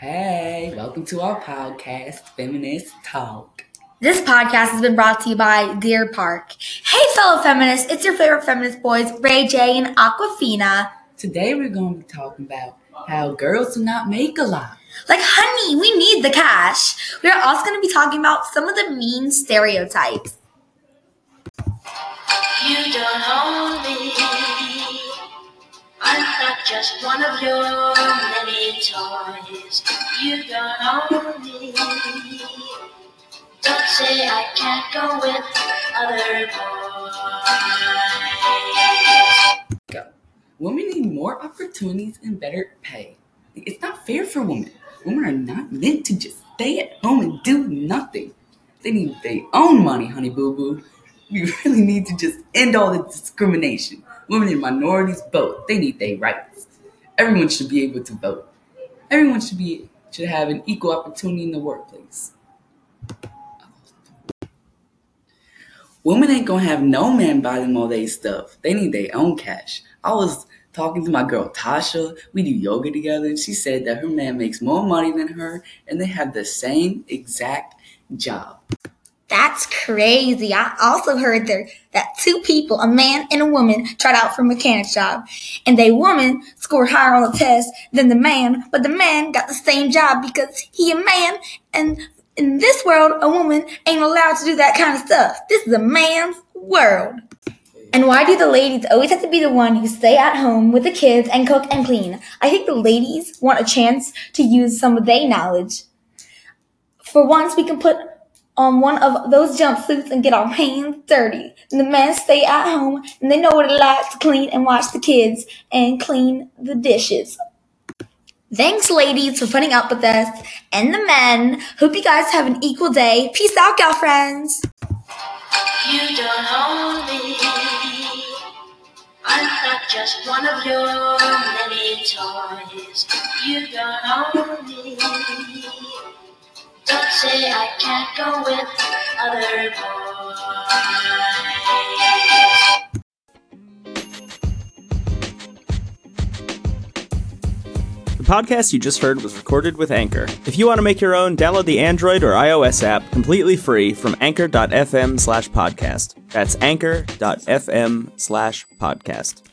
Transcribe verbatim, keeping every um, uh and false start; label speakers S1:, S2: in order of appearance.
S1: Hey, welcome to our podcast, Feminist Talk.
S2: This podcast has been brought to you by Deer Park. Hey, fellow feminists, it's your favorite feminist boys, Ray J and Aquafina.
S1: Today we're going to be talking about how girls do not make a lot.
S2: Like, honey, we need the cash. We are also going to be talking about some of the mean stereotypes.
S3: You don't own me. I'm not just one of your many toys. You don't own me. Don't say I can't go with other boys.
S1: Go. Women need more opportunities and better pay. It's not fair for women. Women are not meant to just stay at home and do nothing. They need their own money, honey boo boo. We really need to just end all the discrimination. Women and minorities both, they need their rights. Everyone should be able to vote. Everyone should be should have an equal opportunity in the workplace. Women ain't gonna have no man buy them all their stuff. They need their own cash. I was talking to my girl Tasha. We do yoga together, and she said that her man makes more money than her, and they have the same exact job.
S2: That's crazy. I also heard there that two people, a man and a woman, tried out for a mechanic's job. And the woman scored higher on the test than the man, but the man got the same job because he a man. And in this world, a woman ain't allowed to do that kind of stuff. This is a man's world. And why do the ladies always have to be the one who stay at home with the kids and cook and clean? I think the ladies want a chance to use some of their knowledge. For once, we can put on one of those jumpsuits and get our hands dirty. And the men stay at home and they know what it's like to clean and watch the kids and clean the dishes. Thanks, ladies, for putting up with us. And the men, hope you guys have an equal day. Peace out, girlfriends.
S3: You don't own me. I'm not just one of your many toys. You don't own me. Don't say I can't go with other boys.
S4: The podcast you just heard was recorded with Anchor. If you want to make your own, download the Android or iOS app completely free from anchor.fm slash podcast. That's anchor.fm slash podcast.